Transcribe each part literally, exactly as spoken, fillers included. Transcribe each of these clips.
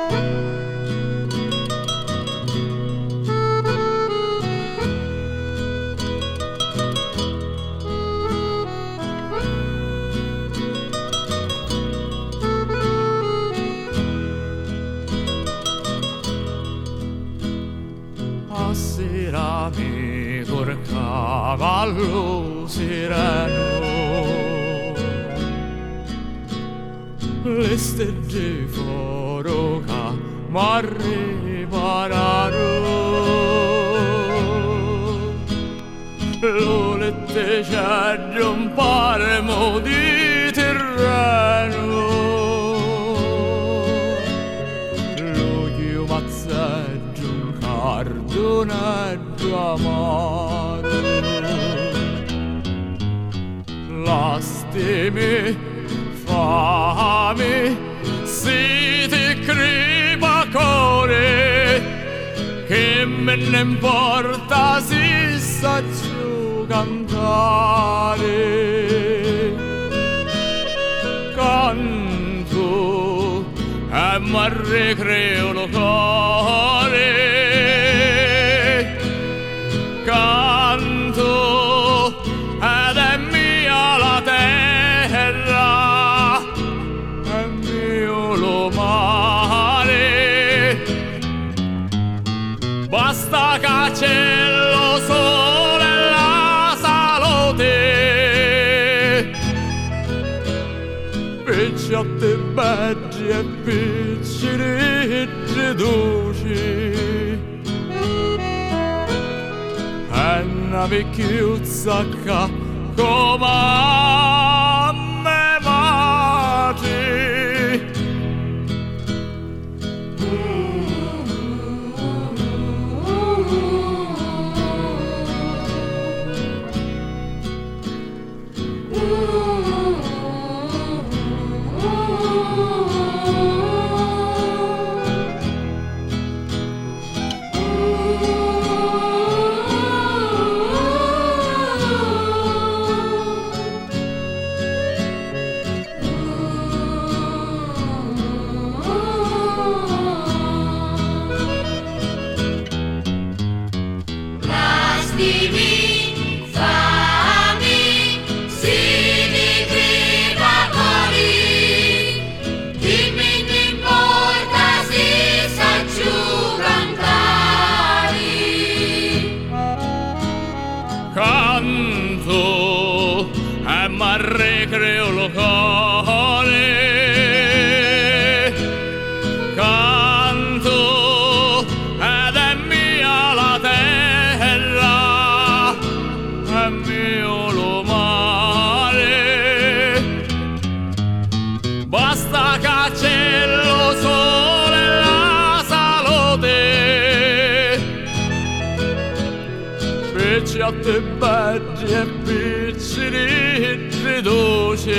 Passerami col cavallo sereno, le stelle foroca m'arrivarano, lo letteggiaggio un paremo di terreno, lo chiumazzeggio un cardoneggio amaro, lastimi fame si ti cripa core, che me ne importa si saccio cantare, canto e m'arrecreo lo cuore, canto ed è mia la terra, è mio lo mare, basta che c'è lo sole e la salute, picciate beggi e piccini dolci, e una vecchiuzza che come me mati. Lastimi, fami, si ti cripa cori, chi me ne importa si sacciu cantare, Canto e m'arrecreo lo cuore, canto ed è mia la terra, è mio lo mare, basta che c'è lo sole e la salute, picciate beggi e piccini dolci,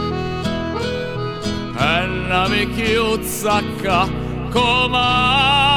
e una vecchiuzza che come